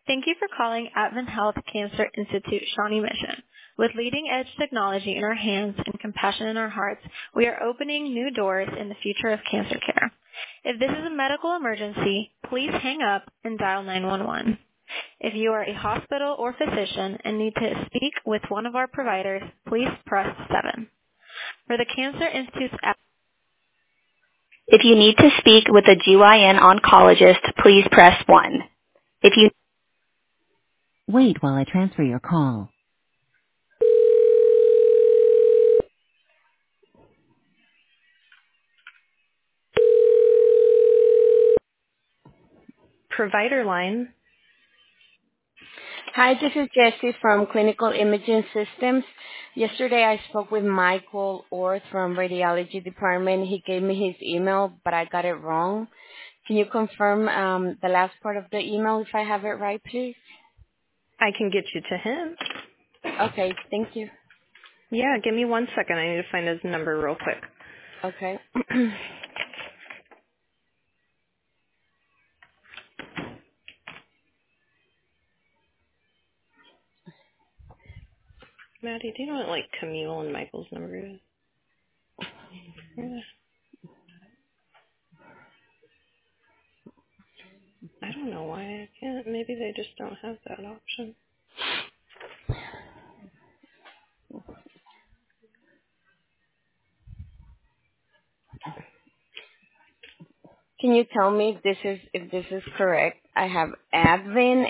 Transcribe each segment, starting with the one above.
Thank you for calling Advent Health Cancer Institute Shawnee Mission. With leading-edge technology in our hands and compassion in our hearts, we are opening new doors in the future of cancer care. If this is a medical emergency, please hang up and dial 911. If you are a hospital or physician and need to speak with one of our providers, please press 7. For the Cancer Institute's If you need to speak with a GYN oncologist, please press 1. If you Wait while I transfer your call. Provider line. Hi, this is Jessie from Clinical Imaging Systems. Yesterday I spoke with Michael Orth from Radiology Department. He gave me his email, but I got it wrong. Can you confirm the last part of the email if I have it right, please? I can get you to him. Okay, thank you. Yeah, give me 1 second. I need to find his number real quick. Okay. Maddie, do you know what, like, Camille and Michael's number is? Yeah. I don't know why I can't. Maybe they just don't have that option. Can you tell me if this is correct? I have Advin,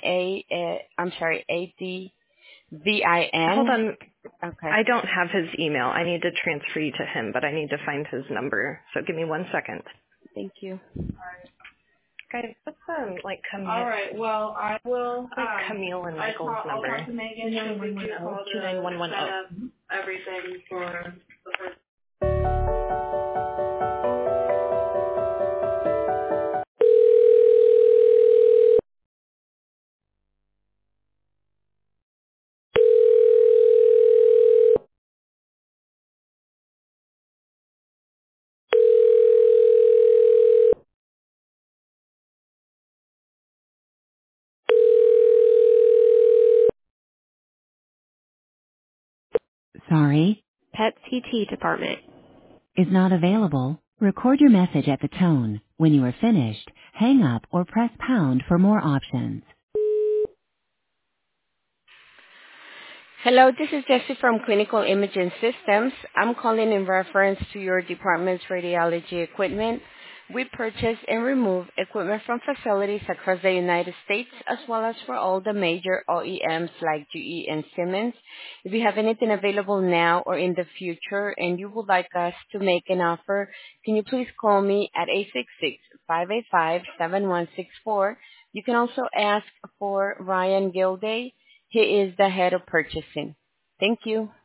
A-D-V-I-N. Hold on. Okay. I don't have his email. I need to transfer you to him, but I need to find his number. So give me 1 second. Thank you. Guys, what's like Camille? All right. Well, I will. Like Camille and Michael's I'll number. talk to Megan. She'll give you a call to 29110. set up everything for the first. Sorry, PET CT department. is not available. Record your message at the tone. When you are finished, hang up or press pound for more options. Hello, this is Jessie from Clinical Imaging Systems. I'm calling in reference to your department's radiology equipment. We purchase and remove equipment from facilities across the United States as well as for all the major OEMs like GE and Siemens. If you have anything available now or in the future and you would like us to make an offer, can you please call me at 866-585-7164. You can also ask for Ryan Gilday. He is the head of purchasing. Thank you.